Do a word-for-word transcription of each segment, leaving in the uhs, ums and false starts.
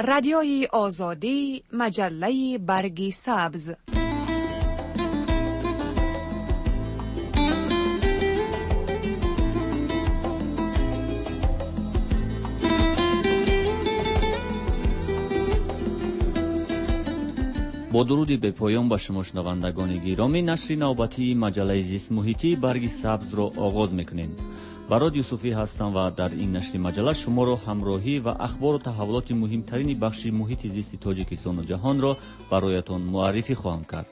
رادیوی آزادی، مجله برگ سبز. با درودی به پایان با شما شنوندگان گرامی، نشر نوبتی مجله زیست محیطی برگ سبز را آغاز میکنیم. براد یوسفی هستم و در این نشر مجله شما را همراهی و اخبار و تحولات مهمترین بخش محیط زیست تاجیکستان و جهان را برایتان معرفی خواهم کرد.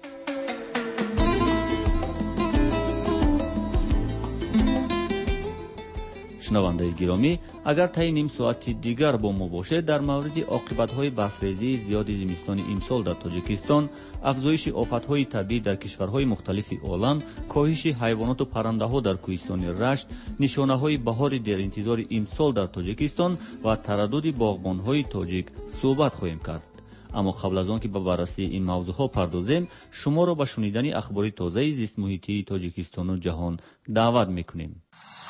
شنونده گرامی، اگر طی نیم ساعت دیگر با ما باشد، در مورد عاقبت‌های برفریزی زیاد زمستان امسال در تاجیکستان، افزایش آفت‌های طبیعی در کشورهای مختلف عالم، کاهش حیوانات و پرنده‌ها در کوهستان رشت، نشانه‌های بهار در انتظار امسال در تاجیکستان و تردد باغبان‌های تاجیک صحبت خواهیم کرد. اما قبل از آن که به بررسی این موضوعها پردازیم، شما را به شنیدن اخبار تازه زیست محیطی تاجیکستان و جهان دعوت می‌کنیم.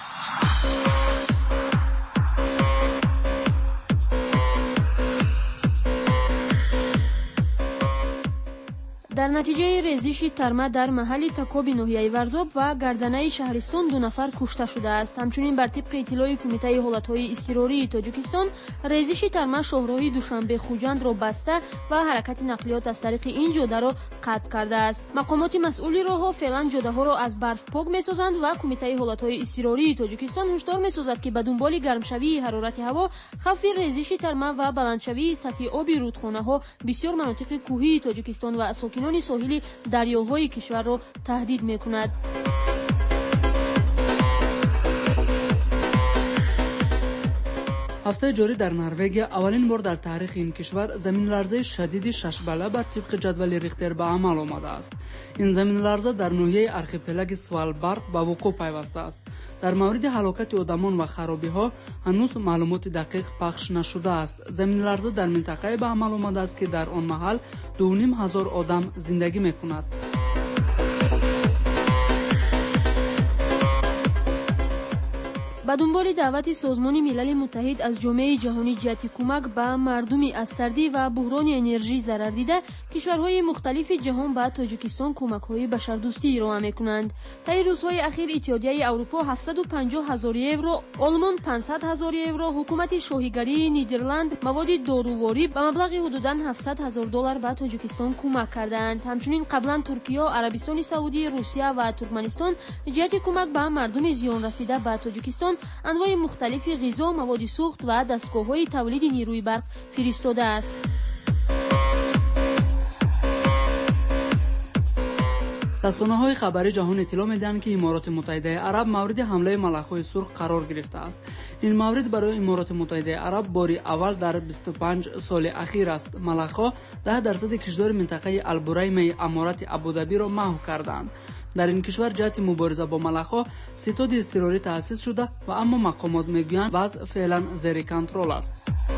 در نتیجه ریزش ترمه در محل تکاب ناحیه ورزاب و گردنه شهرستان دو نفر کشته شده است. همچنین بر طبق اطلاع کمیته حالتهای اضطراری تاجیکستان، ریزش ترمه شاهراه دوشنبه خوجند را بسته و حرکت نقلیات از طریق این جاده را قطع کرده است. مقامات مسئول راهها فعلا جاده ها را از برف پاک می‌سازند و کمیته حالتهای اضطراری تاجیکستان هشدار می‌سازد که به دنبال گرمشوی حرارت هوا، خوف ریزش ترمه و بلندشوی سطح آب رودخانه‌ها بسیار مناطق کوهی تاجیکستان و ساکنان ساحلی دریاهای کشور را تهدید می‌کند. هفته جاری در نروژ اولین بار در تاریخ این کشور زمین لرزه شدید شش بالا بر طبق جدول ریختر به عمل آمده است. این زمین لرزه در ناحیه آرخیپلاگ سوالبارد به وقوع پیوسته است. در مورد هلاکت آدمان و خرابی‌ها هنوز معلومات دقیق پخش نشده است. زمین لرزه در منطقه به عمل آمده است که در آن محل دو و نیم هزار آدم زندگی می‌کند. با دنبال دعوت سازمان ملل متحد از جامعه جهانی جهت کمک به مردم از سردی و بحران انرژی ضرر دیده، کشورهای مختلف جهان به تاجیکستان کمک‌های بشردوستی ارائه می‌کنند. طی روزهای اخیر اتحادیه اروپا هفتصد و پنجاه هزار یورو، آلمان پانصد هزار یورو، حکومت شاهیگری نیدرلند مواد داروواری به مبلغ حدوداً هفتصد هزار دلار به تاجیکستان کمک کردند. همچنین قبلا ترکیه، عربستان سعودی، روسیه و ترکمنستان جهت کمک به مردم زیان رسیده به تاجیکستان انواع مختلف غذا، مواد سوخت و دستگاه‌های تولید نیروی برق فرستاده است. رسانه‌های خبری جهان اطلاع می‌دهند که امارات متحده عرب مورد حمله ملخ‌های سرخ قرار گرفته است. این مورد برای امارات متحده عرب باری اول در بیست و پنج سال اخیر است. ملخ‌ها ده درصد کشور منطقه البریم امارات ابوظبی را محو کردند. در این کشور جهت مبارزه با ملخ‌ها ستاد اضطراری تأسیس شده و اما مقامات میگویند وضع فعلا زیر کنترل است.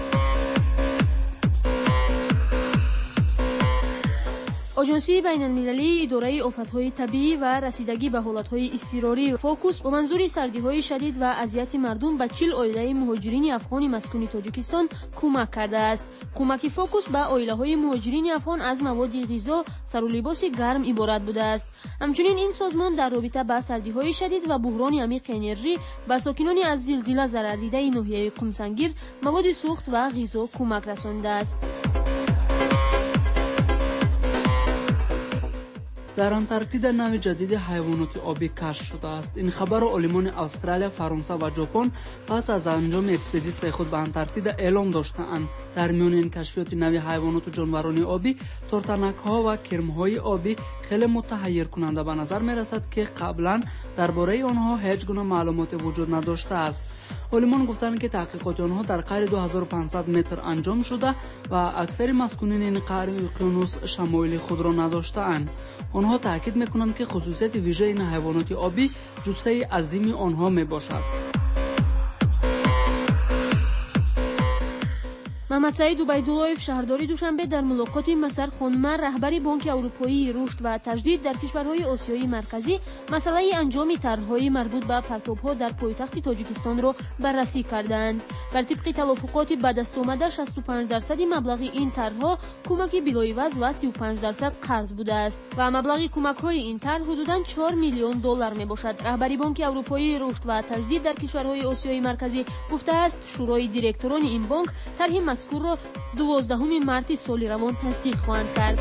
آژانسی بین‌المللی اداره آفت‌های طبیعی و رسیدگی به حالت‌های اضطراری فوکوس با منظور سردی‌های شدید و اذیت مردم به چهل عائله مهاجرین افغان مسکون تاجیکستان کمک کرده است. کمک فوکوس به عائله‌های مهاجرین افغان از مواد غذا، سر و لباس گرم عبارت بوده است. همچنین این سازمان در رابطه با سردی‌های شدید و بحران عمیق انرژی به ساکنان از زلزله ضرر دیده ناحیه قمسنگیر مواد سوخت و غذا کمک رسانده است. در انتارکتیدا نوع جدید حیوانات آبی کشف شده است. این خبر را عالمان استرالیا، فرانسه و ژاپن پس از انجام اکسپدیسیون خود به انتارکتیدا اعلام داشتند. در میان این کشفیات نوع حیوانات و جانوران آبی، تورتنک‌ها و کرم‌های آبی خیلی متحیر کننده به نظر می‌رسد که قبلا درباره آنها هیچ گونه معلومات وجود نداشته است. عالمان گفتند که تحقیقات آنها در قاره دو هزار و پانصد متر انجام شده و اکثر مسکونین این قاره اقیانوس شمایل خود را نداشته‌اند. آنها تاکید می‌کنند که خصوصیت ویژه این حیوانات آبی جثه عظیم آنها میباشد. محمد سعید عبیدالله شهرداری دوشنبه در ملاقات مسر خانمه رهبری بانک اروپایی رشد و تجدید در کشورهای آسیای مرکزی مسئله انجام طرح‌های مربوط به پرتاب‌ها در پایتخت تاجیکستان را بررسی کردند. بر طبق توافقات به دست آمده شصت و پنج درصد مبلغ این طرح‌ها کمک بلایوز و سی و پنج درصد قرض بوده است و مبلغ کمک‌های این طرح حدوداً چهار میلیون دلار میباشد. رهبری بانک اروپایی رشد و تجدید در کشورهای آسیای مرکزی گفته است شورای دیرکتوران این بانک طرح مذکور را دوازدهم مارس سال روان تصدیق خواهند کرد.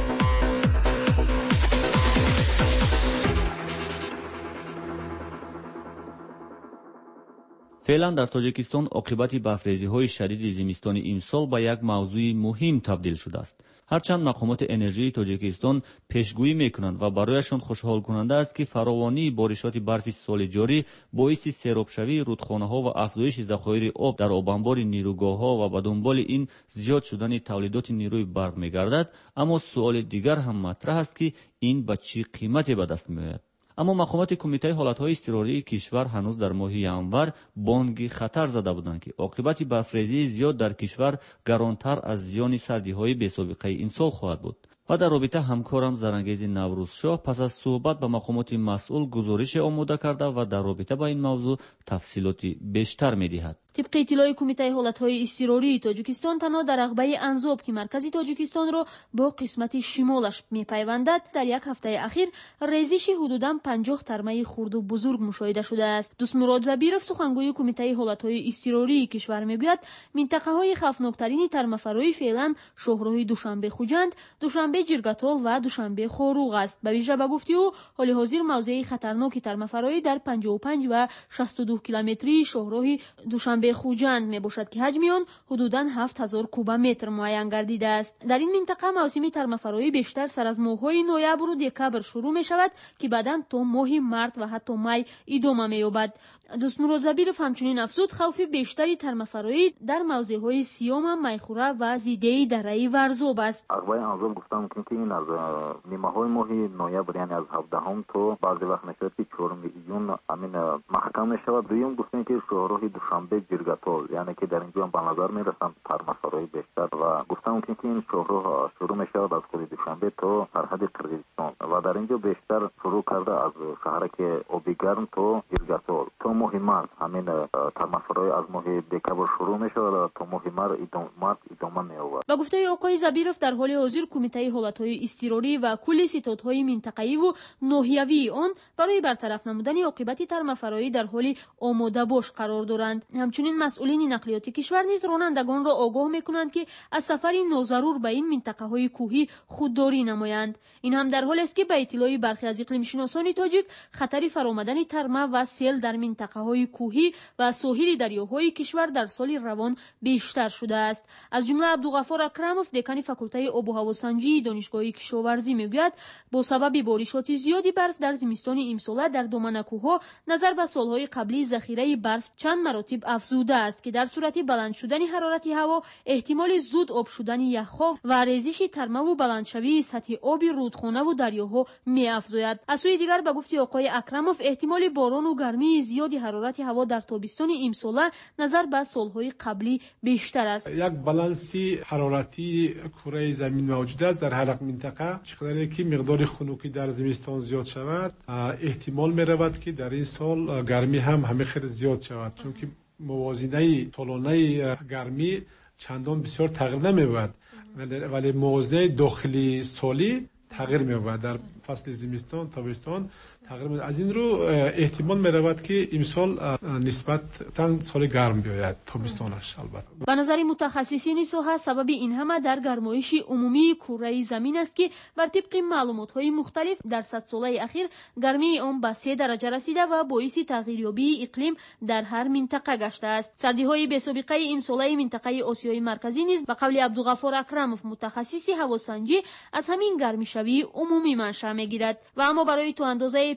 فعلا در تاجیکستان عاقبت برفریزی‌های شدید زمستان امسال به یک موضوع مهم تبدیل شده است. هرچند مقامات انرژی تاجیکستان پیشگویی میکنند و برایشان خوشحال کننده است که فراوانی بارشات برف سال جاری باعث سیرابشوی رودخانه‌ها و افزایش ذخایر آب در آبانبار نیروگاه‌ها و به دنبال این زیاد شدن تولیدات نیروی برق می‌گردد، اما سوال دیگر هم مطرح است که این به چه قیمتی به دست می‌آید. اما مقامات کمیته حالت‌های اضطراری کشور هنوز در ماه ینور بانگ خطر زده بودند که عاقبت برفریزی زیاد در کشور گرانتر از زیان سردی‌های بی‌سابقه این سال خواهد بود. و در رابطه همکارم زرانگیز نوروزشاه پس از صحبت با مقامات مسئول گزارش آماده کرده و در رابطه با این موضوع تفصیلات بیشتر می‌دهد. طبق اطلاع کمیته حالت‌های اضطراری تاجیکستان تنها در عقبه انزاب که مرکزی تاجیکستان را با قسمت شمالش می‌پیوندد در یک هفته اخیر ریزش حدوداً پنجاه ترمه خرد و بزرگ مشاهده شده است. دوست مراد زبیرов سخنگوی کمیته حالت‌های اضطراری کشور میگوید منطقه‌های خوفناکترین ترمه‌فرایی فعلا شهرهای دوشنبه خوجند، دوشنبه جرگاتال و دوشنبه خوروغ است. به ویژه به گفته او حال حاضر موضع خطرناک ترمه‌فرایی در پنجاه و پنج و شصت و دو کیلومتری شهرهای دوشنبه خوجند می باشد که حجم آن حدوداً هفت هزار کوبمتر معین گردیده است. در این منطقه موسم ترمه‌فرایی بیشتر سر از ماه‌های نوامبر و دکامبر شروع می شود که بعداً تا ماه مارس و حتی می ادامه می یابد. دوست مراد زبیرov همچنین افزود خوف بیشتری ترمه‌فرایی در موضع‌های سیام، میخوره و زیده دره ورزوب است. اخبار انزام گفتم که این از نیمه‌های ماه نوامبر یعنی از هفدهم تا بعضی وقت میشه که چهارم ایون امین محکم می شود. دوم گفتن که شهرهای دوشنبه جرگاتال یعنی که در اینجا هم به نظر می رسند ترمه‌فرایی بیشتر و گفتم که این شهرها شروع می شود از خود دوشنبه تا سرحد قرقیزستان و در اینجا بیشتر شروع کرده از شهر که اوبیگرم تا جرگاتال تا ماه مارس همین ترمه‌فرایی از ماه دکامبر شروع می شود و تا ماه مارس ادامه می یابد. با گفته آقای زبیرov در حال حاضر کمیته حالت‌های اضطراری و کل ستادهای منطقه‌ای و ناحیوی آن برای برطرف نمودن عاقبت ترمه‌فرایی در حال آماده باش قرار دارند. همچنین مسئولین نقلیاتی کشور نیز رانندگان را آگاه می‌کنند که از سفر ناضرور به این منطقه‌های کوهی خودداری نمایند. این هم در حالی است که به اطلاع برخی از اقلیم‌شناسان تاجیک خطر فرآمدن ترمه و سیل در منطقه‌های کوهی و ساحلی دریاهای کشور در سال روان بیشتر شده است. از جمله عبدالغفار اکرمov دکان فاکولته آب و هواسنجی دانشگاه کشاورزی میگوید با سبب بارشات زیادی برف در زمستان امسال در دامن کوه‌ها نظر به سالهای قبلی ذخیره برف چند مراتب افزوده است که در صورت بلند شدن حرارت هوا احتمال زود آب شدن یخ‌ها و ریزش ترمه و بلندشوی سطح آب رودخانه و دریاها می‌افزاید. از سوی دیگر به گفته آقای اکرمov احتمال باران و گرمی زیادی حرارت هوا در تابستان امسال نظر به سالهای قبلی بیشتر است. یک بالانسی حرارتی کره زمین موجود است در هر منطقه. چقدر که مقدار خنکی در زمستان زیاد شود احتمال می‌رود که در این سال گرمی هم همه خیلی زیاد شود، چون که موازنه سالانه گرمی چندان بسیار تغییر نمی‌یابد ولی موازنه داخلی سالی تغییر می‌یابد. در فصل زمستان تابستان تغییر می‌یابد. از این رو احتمال می‌رود که امسال نسبتاً سال گرم بیاید تابستانش. البته به نظر متخصصین ساحه سبب این همه در گرمایش عمومی کره زمین است که بر طبق معلومات‌های مختلف در صد ساله اخیر گرمی آن به سه درجه رسیده و باعث تغییریابی اقلیم در هر منطقه گشته است. سردی‌های بی‌سابقه امسال منطقه آسیای مرکزی نیز به قول عبدالغفار اکرمov متخصص هواسنجی از همین گرمیشوی عمومی منشأ می‌گیرد و اما برای تو اندازه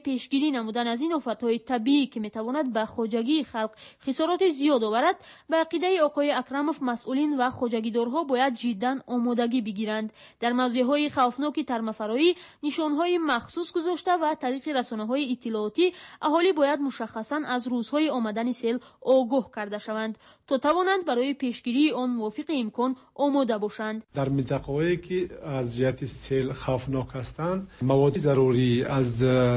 پیشگیری نمودن از این آفت‌های طبیعی که میتواند به خواجگی خلق خسارات زیاد آورد، به عقیده آقای اکرموف مسئولین و خواجگیدارها باید جداً آمادگی بگیرند. در موضع‌های خوفناک ترمه‌فرایی نشانهای مخصوص گذاشته و طریق رسانه‌های اطلاعاتی اهالی باید مشخصاً از روزهای آمدن سیل آگاه کرده شوند تا توانند برای پیشگیری آن موافق امکان آماده باشند. در منطقه‌هایی که از جهت سیل خوفناک هستند، مواد ضروری از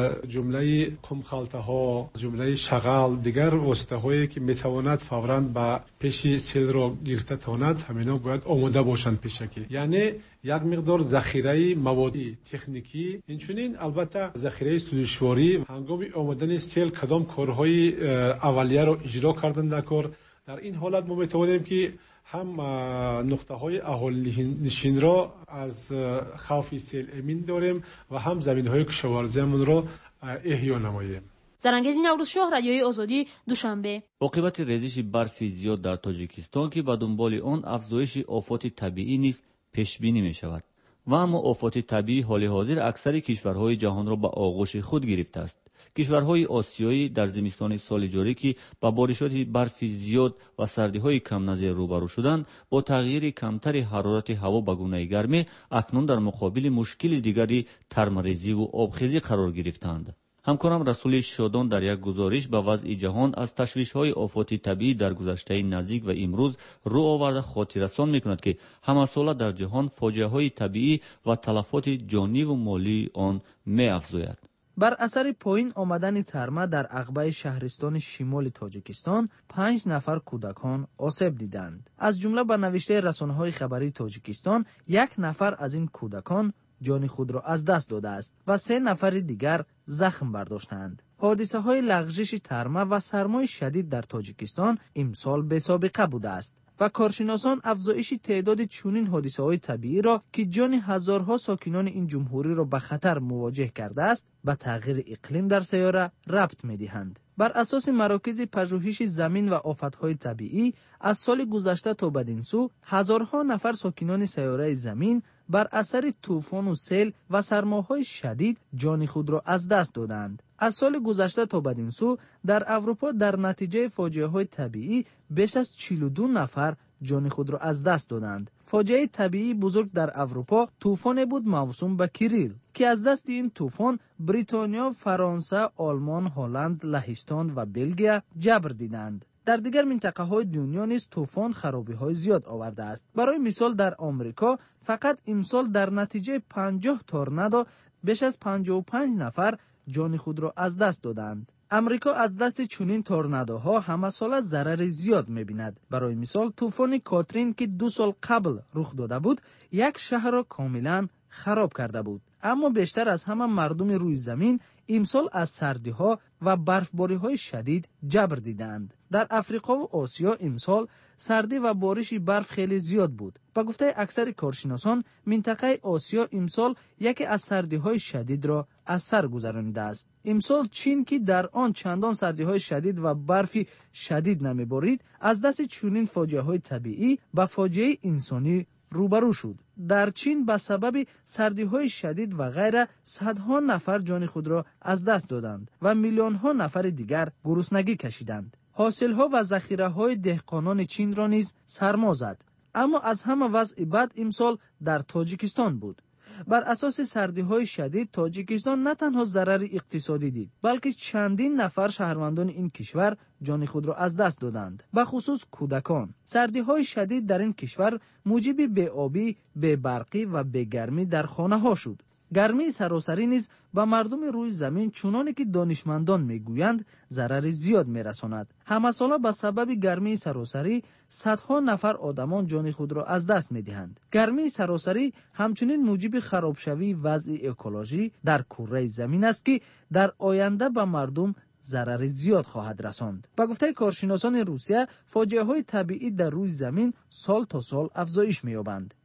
جمله قمخالته‌ها، جمله شغل، دیگر واسطه‌هایی که میتواند فوراً به پیش سیل را گرفته تواند، همینا باید آماده باشند پیشکی. یعنی یک مقدار ذخیره مواد تکنیکی، اینچنین البته ذخیره سوزشواری هنگام آمدن سیل کدام کارهای اولیه را اجرا کردن در کار. در این حالت ما میتوانیم که هم نقطه های اهالی نشین را از خوف سیل امین داریم و هم زمین های کشاورزی من را احیا نماییم. زرنگیز نوروزشاه، رادیوی آزادی، دوشنبه. عاقبت ریزش برفی زیاد در تاجیکستان که به دنبال آن افزایش آفات طبیعی نیز پیش بینی می شود و اما آفات طبیعی حال حاضر اکثر کشورهای جهان را به آغوش خود گرفته است. کشورهای آسیایی در زمستان سال جاری که با بارشات برفی زیاد و سردی‌های کم نظیر روبرو شدند، با تغییر کمتر حرارت هوا به گونه گرمی اکنون در مقابل مشکل دیگری ترمه‌ریزی و آبخیزی قرار گرفتند. همکارم رسول شادان در یک گزارش به وضع جهان از تشویش‌های آفات طبیعی در گذشته نزدیک و امروز رو آورده خاطررسان می‌کند که همه ساله در جهان فاجعه‌های طبیعی و تلفات جانی و مالی آن می‌افزاید. بر اثر پایین آمدن ترمه در عقبه شهرستان شمال تاجیکستان پنج نفر کودکان آسیب دیدند. از جمله به نوشته رسانه‌های خبری تاجیکستان یک نفر از این کودکان جان خود را از دست داده است و سه نفر دیگر زخم برداشتند. حادثه های لغزش ترمه و سرمای شدید در تاجیکستان امسال بی سابقه بوده است و کارشناسان افزایش تعداد چنین حادثه های طبیعی را که جان هزارها ساکنان این جمهوری را به خطر مواجه کرده است به تغییر اقلیم در سیاره ربط می‌دهند. بر اساس مراکز پژوهش زمین و آفت‌های طبیعی از سال گذشته تا بدین سو هزارها نفر ساکنان سیاره زمین بر اثر طوفان و سیل و سرماهای شدید جان خود را از دست دادند. از سال گذشته تا بدین سو در اروپا در نتیجه فاجعه‌های طبیعی بیش از چهل و دو نفر جان خود را از دست دادند. فاجعه طبیعی بزرگ در اروپا طوفان بود موسوم به کریل که از دست این طوفان بریتانیا، فرانسه، آلمان، هلند، لهستان و بلژیم جبر دیدند. در دیگر منطقه های دنیا نیز طوفان خرابی های زیاد آورده است. برای مثال در آمریکا فقط امسال در نتیجه پنجاه تورنادو بیش از پنجاه و پنج نفر جان خود را از دست دادند. امریکا از دست چنین تورنادوها همه ساله ضرر زیاد می‌بیند. برای مثال طوفان کاترین که دو سال قبل رخ داده بود یک شهر را کاملا خراب کرده بود. اما بیشتر از همه مردم روی زمین امسال از سردی‌ها و برفباری‌های شدید جبر دیدند. در افریقا و آسیا امسال سردی و بارش برف خیلی زیاد بود. با گفته اکثر کارشناسان منطقه آسیا امسال یکی از سردی‌های شدید را از سر گذرانیده است. امسال چین که در آن چندان سردی‌های شدید و برفی شدید نمی‌بارید، از دست چنین فاجعه‌های طبیعی با فاجعه انسانی روبرو شد. در چین به سبب سردی‌های شدید و غیره صدها نفر جان خود را از دست دادند و میلیون‌ها نفر دیگر گرسنگی کشیدند. حاصل‌ها و ذخیره‌های دهقانان چین را نیز سرما زد. اما از همه وضع بد امسال در تاجیکستان بود. بر اساس سردی‌های شدید تاجیکستان نه تنها ضرر اقتصادی دید، بلکه چندین نفر شهروندان این کشور جان خود را از دست دادند، به خصوص کودکان. سردی‌های شدید در این کشور موجب بی‌آبی، بی‌برقی و بی‌گرمی در خانه‌ها شد. گرمی سراسری نیز به مردم روی زمین چنانه که دانشمندان میگویند ضرر زیاد میرساند. همه ساله به سبب گرمی سراسری صدها نفر آدمان جان خود را از دست میدهند. گرمی سراسری همچنین موجب خرابشوی وضع اکولوژی در کره زمین است که در آینده به مردم ضرر زیاد خواهد رساند. با گفته کارشناسان روسیه فاجعه‌های طبیعی در روی زمین سال تا سال افزایش می‌یابند.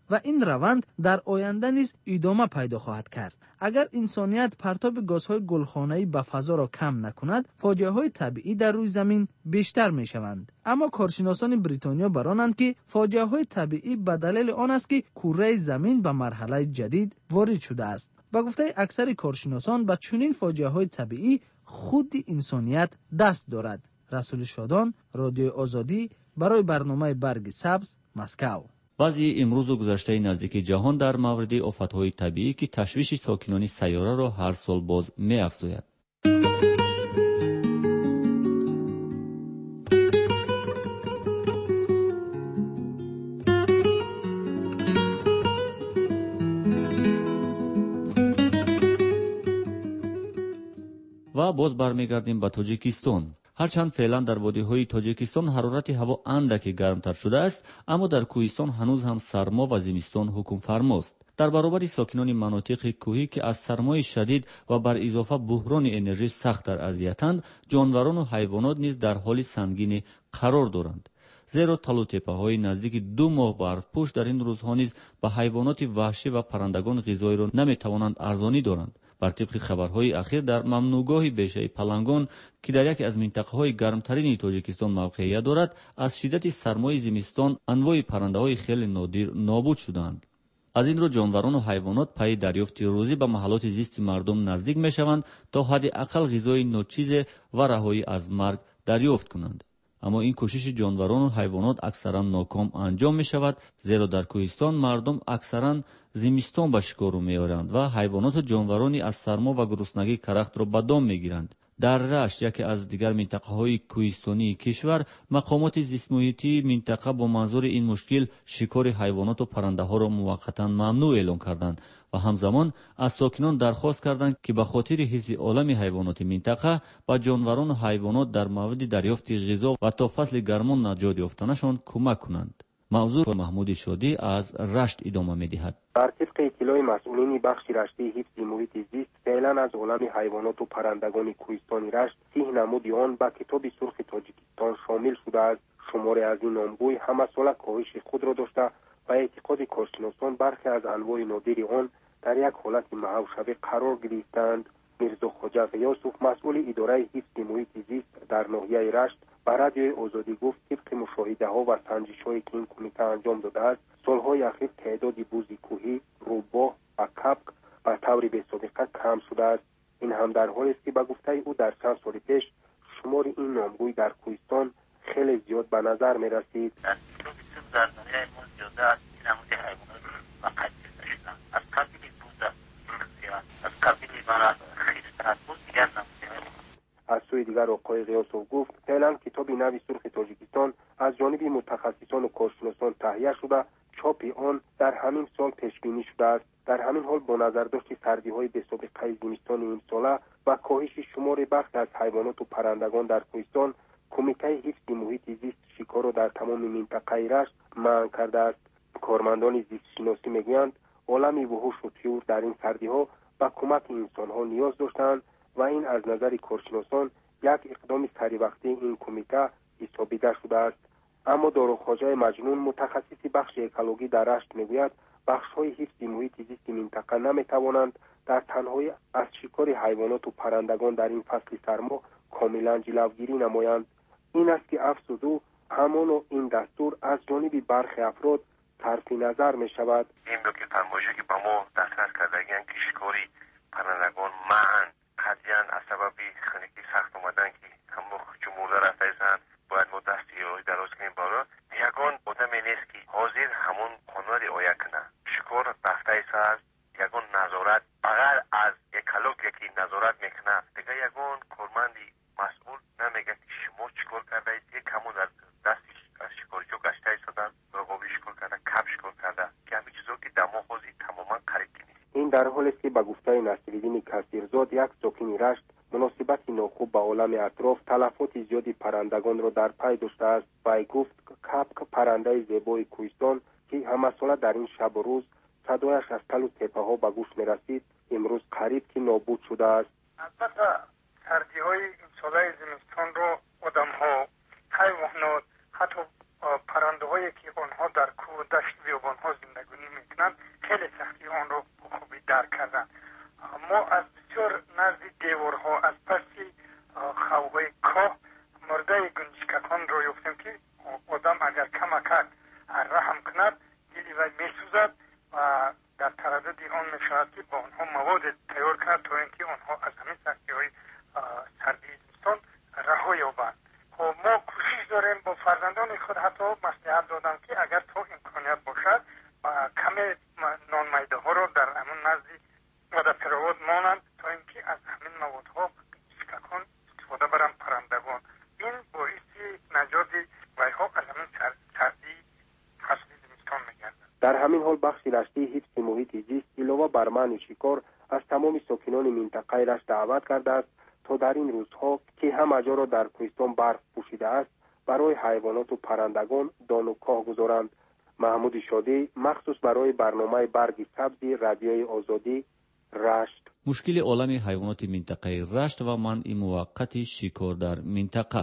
و این روند در آینده نیز ادامه پیدا خواهد کرد. اگر انسانیت پرتاب گازهای گلخانه‌ای به فضا را کم نکند، فاجعه‌های طبیعی در روی زمین بیشتر می‌شوند. اما کارشناسان بریتانیا برانند که فاجعه‌های طبیعی به دلیل آن است که کره زمین به مرحله جدید وارد شده است. با گفته اکثر کارشناسان به چنین فاجعه‌های طبیعی خود انسانیت دست دارد. رسول شادان، رادیو آزادی، برای برنامه برگ سبز، مسکو. وضع امروز و گذشته نزدیک جهان در مورد آفت‌های طبیعی که تشویش ساکنان سیاره را هر سال باز می‌افزاید. و باز برمیگردیم به تاجیکستان. هرچند فعلا در وادی‌های تاجیکستان حرارت هوا اندکی گرمتر شده است، اما در کوهستان هنوز هم سرما و زمستان حکم فرماست. در برابر ساکنان مناطق کوهی که از سرمای شدید و بر اضافه بحران انرژی سخت در اذیتند، جانوران و حیوانات نیز در حال سنگین قرار دارند. زیرا تلو تپه‌های نزدیک دو ماه برفپوش در این روزها نیز به حیوانات وحشی و پرندگان غذایی را نمی‌توانند ارزانی دارند. بر طبق خبرهای اخیر در ممنوعگاه بیشه پلنگان که در یکی از منطقه‌های گرمترین تاجیکستان موقعیت دارد، از شدت سرمای زمستان انواع پرنده‌های خیلی نادر نابود شدند. از این رو جانوران و حیوانات پای دریافت روزی به محلات زیست مردم نزدیک می‌شوند تا حداقل غذای ناچیز و رهایی از مرگ دریافت کنند. اما این کوشش جانوران و حیوانات اکثرا ناکام انجام می شود، زیرا در کوهستان مردم اکثرا زمستان به شکار می آورند و حیوانات و جانورانی از سرما و گرسنگی کرخت را به دام می گیرند. در رشت، یکی از دیگر منطقه های کوهستانی کشور، مقامات زیست محیطی منطقه با منظور این مشکل شکار حیوانات و پرنده ها را موقتا ممنوع اعلام کردند و همزمان از ساکنان درخواست کردند که به خاطر حفظ عالم حیوانات منطقه با جانوران و حیوانات در مورد دریافت غذا و تا فصل گرما نجات یافتنشان کمک کنند. موضوع محمود شادی از رشت ادامه می‌دهد. بر طبق اطلاع مسئولین بخش رشته حفظ محیط زیست، فعلا از عالم حیوانات و پرندگان کوهستان رشت سی نمود آن به کتاب سرخ تاجیکستان شامل شده است. شمار از این نامگوی همه ساله کاهش خود را داشته و اعتقاد کارشناسان برخی از انواع نادر آن در یک حالت محو شده قرار گرفتند. میرزا خواجه غیاثوف، مسئول اداره حفظ محیط زیست در ناحیه رشت، به رادیوی آزادی گفت طبق مشاهده ها و سنجش هایی که این کمیته انجام داده است، سالهای اخیر تعداد بوز کوهی، روباه و کپک به طور بی سابقه کم شده است. این هم در حالی است که به گفته او در چند سال پیش شمار این نامگوی در کوهستان خیلی زیاد به نظر می رسید. در دنیای ما زیاده است این نمود حیوانات و قدیس داشتن. از قبیل بوز است، از قبیل مرد خیست است، بود دیگر نمود حیوانات. از سوی دیگر آقای غیاثوف گفت فعلا کتاب نوی سرخ تاجیکستان از جانب متخصصان و کارشناسان تهیه شده، چاپ آن در همین سال پیش بینی شده است. در همین حال با نظر داشت سردی‌های بی‌سابقه زمستان این ساله و کاهش شمار برخی از حیوانات و پرندگان در کوهستان، کمیته حفظ محیط زیست شکار را در تمام منطقه رشت منع کرده است. کارمندان زیست شناسی میگویند عالم وحوش و طیور در این سردی‌ها به کمک انسان‌ها نیاز داشتند و این از نظر کارشناسان یک اقدام سریع این کمیته حسابیده شده است. اما دارو خواجه مجنون، متخصص بخش اکولوژی در رشت میگوید بخش‌های حفظ محیط زیست منطقه نمی‌توانند در تنهایی از شکار حیوانات و پرندگان در این فصل سرما کاملا جلوگیری نمایند. این است که افسوس او همان و این دستور از جانب برخی افراد صرف نظر می شود. این دو که فرمایشی که با ما دسترس کردگیان که شکاری پرندگان معن قضیان از سبب خنکی سخت اومدن که همو جمهور رفته ایستند باید ما دستی روی دراز کنیم بالا. یکان آدم نیست که حاضر همون قانون رعایت کنه. شکار رفته ایست یکان نظارت بغیر از اکولوژ یکی نظارت میکنه، دیگه یکان کارمندی مسئول نمیگه که شما چیکار کرده اید، یک همون از دستی از شکارچو گشته ایستادن، رقابی شکار کرده، کپ شکار کرده که همین چیزا که دماغ خوزی تماما قریب کنید. این در حال است که به گفته نصیرالدین کثیرزاد، یک ساکن رشت، مناسبت ناخوب به عالم اطراف تلفات زیادی پرندگان را در پی داشته است. وی گفت کپک پرنده زیبای کوهستان که همه ساله در این شب و روز صدایش از تل و تپه ها به گوش می رسید، امروز قریب که نابود شده است. البته سردی های این ساله زمستان را آدم ها، حیوانات، حتی پرنده هایی که آنها در کوه و دشت بیابان ها زندگانی می زد و در تردد آن می شود که با آنها مواد تیار کرد تا اینکه آنها از همین سختی های سردی زمستان رها یابند. خب ما کوشش داریم با فرزندان خود، حتی مصلحت دادم که اگر تا امکانیت باشد کم نان میده ها را در همون نزدی و در پیرواد مانند تا اینکه از همین موادها کودکان استفاده برند پرندگان. این باعث نجات ویها از همین سردی فصل زمستان میگردد. در همین حال بخش رشته حفظ محیط زیست علاوه بر منع شکار از تمام ساکنان منطقه رشت دعوت کرده است تا در این روزها که همه جا را در کوهستان برف پوشیده است برای حیوانات و پرندگان دان و کاه گذارند. محمود شادی، مخصوص برای برنامه برگ سبز رادیوی آزادی، رشت. مشکل عالم حیوانات منطقه رشت و منع موقت شکار در منطقه.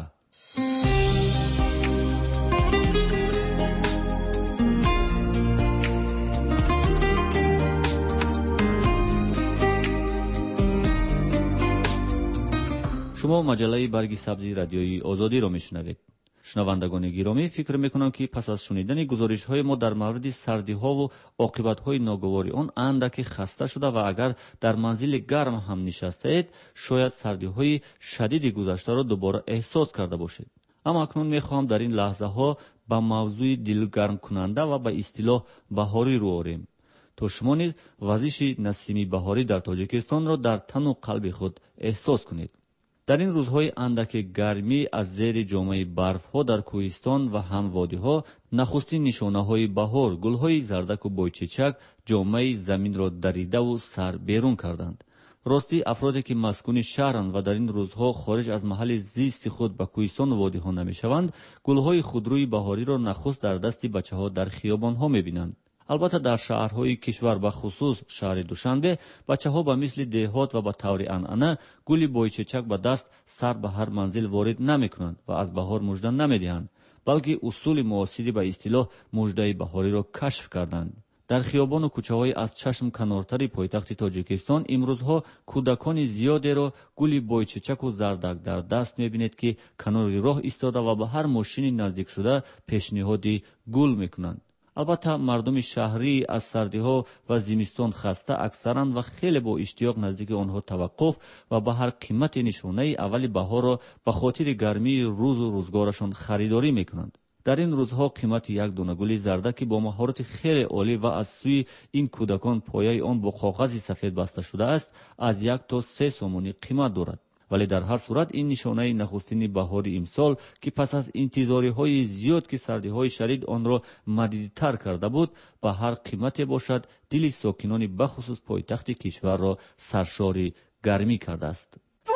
شما مجله برگ سبزی رادیوی آزادی را میشنوید. شنوندگان گرامی، فکر میکنم که پس از شنیدن گزارش های ما در مورد سردی ها و عاقبت های ناگوار آن اندکی خسته شده و اگر در منزل گرم هم نشسته اید شاید سردی های شدید گذشته را دوباره احساس کرده باشید. اما اکنون میخواهم در این لحظه ها به موضوع دلگرم کننده و به اصطلاح بهاری رو آوریم تا شما نیز وزش نسیمی بهاری در تاجیکستان را در تن و قلب خود احساس کنید. در این روزهای اندک گرمی از زیر جامعه برف‌ها در کوهستان و هم وادی‌ها نخستین نشانه‌های بهار، گل‌های زردک و بویچچک جامعه زمین را دریده و سر بیرون کردند. راستی افرادی که مسکون شهرند و در این روزها خارج از محل زیست خود به کوهستان و وادی‌ها نمی‌شوند، گل‌های خودروی بهاری را نخست در دست بچه‌ها در خیابان‌ها می‌بینند. البته در شهرهای کشور به خصوص شهر دوشنبه بچه ها به مثل دهات و به طور عنعنه گل بویچچک به دست سر به هر منزل وارد نمی کنند و از بهار مژده نمی دهند، بلکه اصول معاصری به اصطلاح مژده بهاری را کشف کردند. در خیابان و کوچه های از چشم کنارتر پایتخت تاجیکستان امروزها کودکان زیادی را گل بویچچک و زردک در دست می بینید که کنار راه ایستاده و به هر ماشین نزدیک شده پیشنهاد گل می کنند. البته مردم شهری از سردی ها و زمستان خسته اکثرند و خیلی با اشتیاق نزدیک آنها توقف و به هر قیمت نشانه اول بهار را به خاطر گرمی روز و روزگارشان خریداری میکنند. در این روزها قیمت یک دانه گل زردک با مهارت خیلی عالی و از سوی این کودکان پایه آن با کاغذ سفید بسته شده است از یک تا سه سومانی قیمت دارد. ولی در هر صورت این نشانه نخستین بهار امسال که پس از انتظاری های زیاد که سردی های شدید آن را مدیدتر کرده بود به هر قیمت باشد دل ساکنان بخصوص پایتخت کشور را سرشار گرمی کرده است.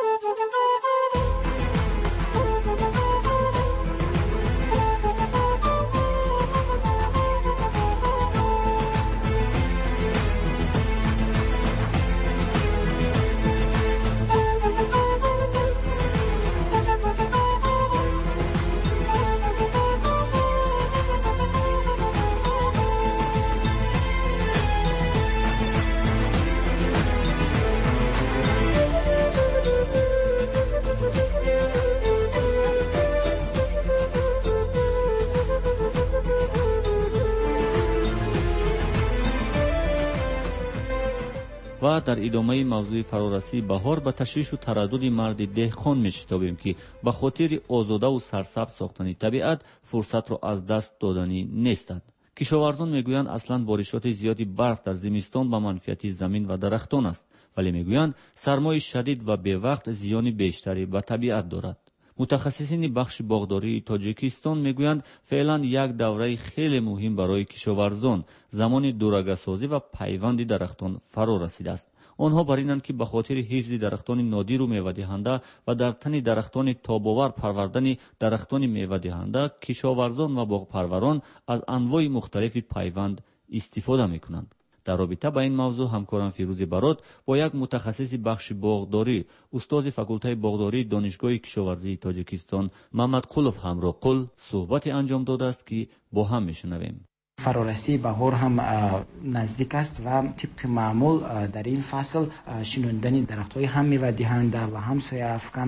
و در ادامه موضوع فرارسی بهار به تشویش و تردد مرد دهقان می‌شتابیم که به خاطر آزاده و سرسبز ساختن طبیعت فرصت را از دست دادنی نیستند. کشاورزان میگویند اصلا بارشات زیادی برف در زمستان به منفعت زمین و درختان است، ولی میگویند سرمای شدید و به وقت زیان بیشتری به طبیعت دارد. متخصصین بخش باغداری تاجیکستان میگویند فعلا یک دوره خیلی مهم برای کشاورزان زمان دورگه‌سازی و پیوند درختان فرا رسیده است. آنها برینند که به خاطر حفظ درختان نادر و میوه‌دهنده و در تن درختان تاب‌آور پروردن درختان میوه‌دهنده کشاورزان و باغپروران از انواع مختلف پیوند استفاده میکنند. در رابطه با این موضوع همکارم فیروز برات با یک متخصص بخش باغداری استاد فاکولته باغداری دانشگاه کشاورزی تاجیکستان محمد قلوف همراه قل صحبت انجام داده است که با هم میشنویم. فرارسی بهار هم نزدیک است و طبق معمول در این فصل شنوندن درخت‌های هم میوه‌دهنده و هم سایه افکن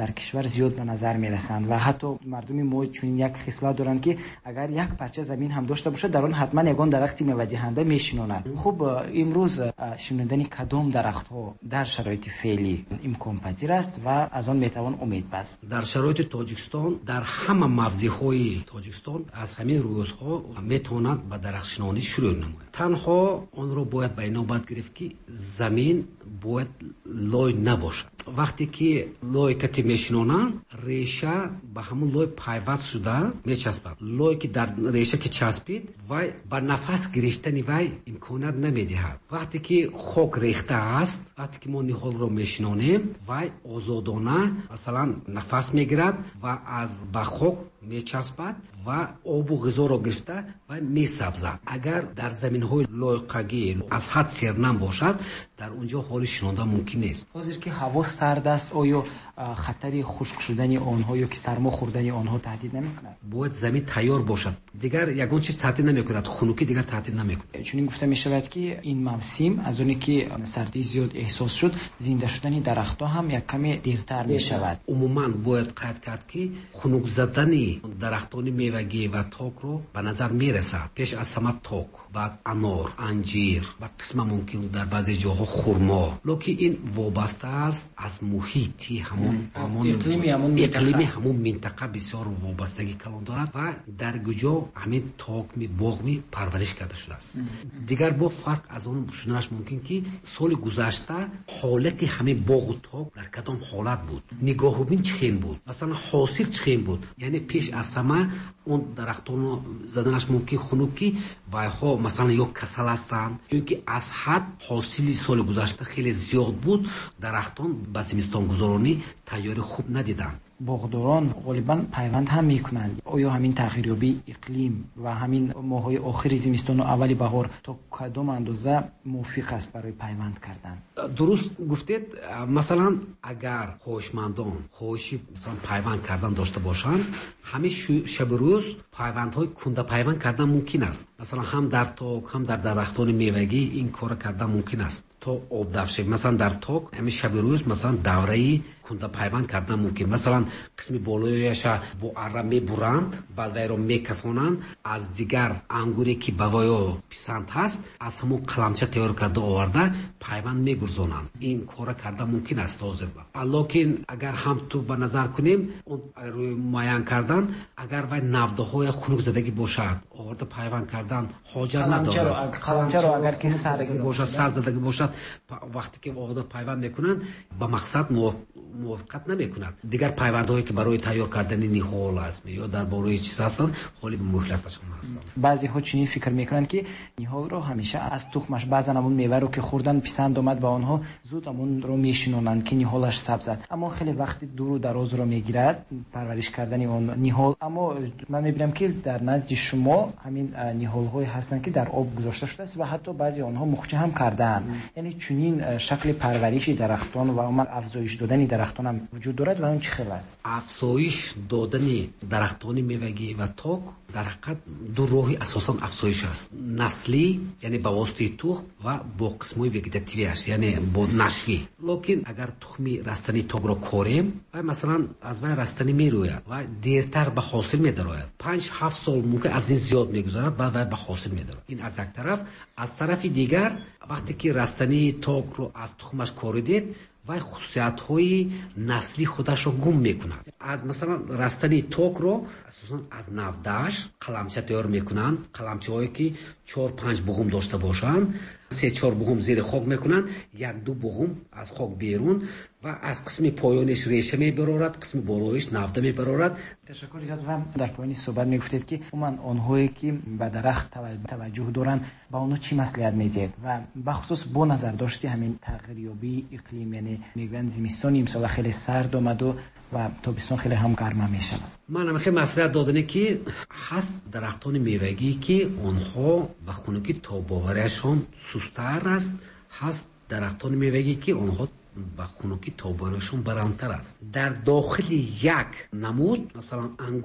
در کشور زیاد به نظر میرسند و حتی مردم ما چون یک خصلت دارند که اگر یک پارچه زمین هم داشته باشه در آن حتما یگان درختی میوه دهنده میشیناند. خب امروز شنیدن کدام درخت ها در شرایط فعلی امکان پذیر است و از آن میتوان امید بست؟ در شرایط تاجیکستان در همه موضع های تاجیکستان از همین روزها میتواند به درختشناسی شروع نماید. تنها آن را باید به نوبت گرفت که زمین باید لای نباشد. وقتی که لای کتی میشنانند ریشه به همون لای پیوست شده میچسبد. لای که در ریشه که چسبید وای با نفس گرفتن وای امکانات نمیدهد. وقتی که خاک ریخته است، وقتی که ما نهال رو میشنانیم وای آزادانه مثلا نفس میگیرد و از با خاک میچسبد و آب و غذا رو گرفته و میسبزد. اگر در زمین های لایقگی از حد سرنم باشد در اونجا حال شناده ممکن نیست. حاضر که هوا سرد است آیا خطر خشک شدن آنها یا که سرما خوردن آنها تهدید نمیکند؟ باید زمین تیار باشد. دیگر یگان چیز تهدید نمیکند، خنکی دیگر تهدید نمیکند. چون این گفته میشود که این موسم از اونی که سردی زیاد احساس شد زنده شدن درختها هم یک کمی دیرتر میشود. عموما باید قید کرد که خنک زدن درختان میوگی و تاک رو به نظر میرسد. پیش از همه تاک، بعد انار، انجیر و قسم ممکن در بعضی جاها خرما. لکه این وابسته است از محیطی همون همون اقلیمی همون منطقه بسیار وابستگی کلان دارد و در گجا همین تاک می باغ می پرورش کرده شده است. دیگر با فرق از اون شدنش ممکن که سال گذشته حالت همین باغ و تاک در کدام حالت بود، نگاه رو بین چخین بود، مثلا حاصل چخین بود. یعنی پیش از همه اون درختان زدنش ممکن خنکی و ها مثلا یا کسل هستند یا که از حد حاصل سال گذشته خیلی زیاد بود. درختان به زمستان گذرانی تیاری خوب ندیدن. باغداران غالبا پیوند هم میکنند. آیا همین تغییریابی اقلیم و همین ماهای آخر زمستان و اولی بهار تا کدام اندازه موافق است برای پیوند کردن؟ درست گفتید. مثلا اگر خواهشمندان خواهشی مثلا پیوند کردن داشته باشند همیشه شب روز پیوندهای کنده پیوند کردن ممکن است. مثلا هم در تاک هم در درختان میوگی این کار کردن ممکن است تا آب دفشه. مثلا در تاک همین شب روز مثلا دوره کنده پیوند کردن ممکن. مثلا قسم بالایش با اره میبرند بعد وی را میکفانند. از دیگر انگوری که بوای پسند هست از همون قلمچه تیار کرده آورده پیوند میگرزانند. این کار کردن ممکن است حاضر با. لیکن اگر هم تو به نظر کنیم اون روی معین کردن اگر وی نوده های خنک زدگی باشد آورده پیوند کردن حاجت ندارد. قلمچه رو اگر که سر زدگی باشد سر زدگی باشد وقتی که آورده پیوند میکنند با مقصد موافقت نمیکند. دیگر پیوندهایی که برای تیار کردن نهال است یا در باره چیز هستند حالی به مهلتشان هستند. بعضی ها چنین فکر میکنند که نهال رو همیشه از تخمش بعضن همون میوه رو که خوردن پسند آمد به آنها زود همون رو میشنونند که نهالش سبز. اما خیلی وقتی دور و دراز رو میگیرد پرورش کردن اون نهال. اما من میبینم که در نزد شما همین نهال های هستند که در آب گذاشته شده است و حتی بعضی آنها مخچه هم کردن. یعنی چنین شکل پرورش درختان و عمل افزایش دادن درختان هم وجود دارد و اون چه خیلی است؟ افزایش دادن درختان میوگی و تاک در حقیقت دو راهی اساسا افزایش است. نسلی یعنی با واسطه تخم و با قسمای وگتاتیوی است یعنی با نشوی. لیکن اگر تخمی رستنی تاک را کاریم و مثلا از وی رستنی میروید و دیرتر به حاصل میدراید پنج هفت سال ممکن از این زیاد میگذرد بعد وی به حاصل میدراید. این از یک طرف. از طرف دیگر وقتی که رستنی تاک رو از تخمش کاریدید و خصوصیت‌های نسلی خودش رو گم میکنن. از مثلا رستنی تاک رو اساساً از نودش قلمچه تیار میکنن. قلمچه هایی که چهار پنج بغم داشته باشن سه چهار بغم زیر خاک میکنن یک دو بغم از خاک بیرون و از قسم پایانش ریشه میبرارد قسم بالایش نوده میبرارد. تشکر زیاد. و در پایان صحبت میگفتید که من آنهایی که به درخت توجه دارن با اونها چی مصلحت میدید و بخصوص با نظر داشتی همین تغییریابی اقلیم یعنی میگن زمستان امسال خیلی سرد اومد و و تابستان خیلی هم گرم میشود. من هم خیلی مصلحت دادنه که هست درختان میوگی که آنها و خنکی تاباوریشان سست‌تر است. هست درختان میوگی که آنها و خنکی تاباوریشان بلندتر است. در داخل یک نمود مثلا انگور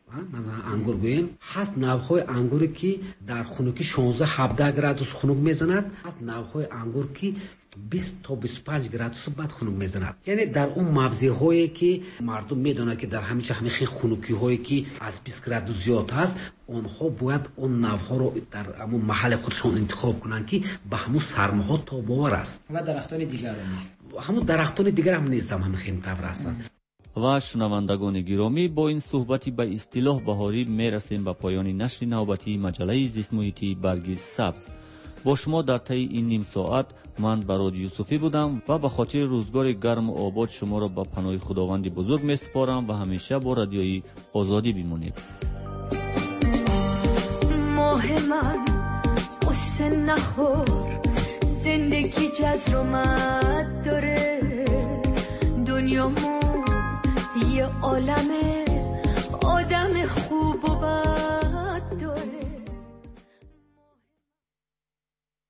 مثلا انگور گویم هست نوهای انگوری که در خنکی شانزده هفده گرادوس خنک میزند، هست نوهای انگور که بیست تا بیست و پنج گرادوس بعد خنک میزند. یعنی در اون موضع هایی که مردم میدونن که در همیشه همین خنکی هایی که از بیست گرادوس زیاد هست، اونها باید اون نوها رو در همون محل خودشون انتخاب کنن که به همون سرما ها تاباور است. و درختان دیگر هم نیست. همون درختان دیگر هم نیست، هم همین طور است. و شنوندگان گرامی، با این صحبتی به اصطلاح بهاری میرسیم به پایان نشر نوبتی مجله زیست محیطی برگ سبز. با شما در طی این نیم ساعت من براد یوسفی بودم و به خاطر روزگار گرم و آباد شما را به پناه خداوند بزرگ میسپارم و همیشه با رادیوی آزادی بمانید. ماه من قصه نخور، زندگی جزر و مد داره، دنیامون یه عالمه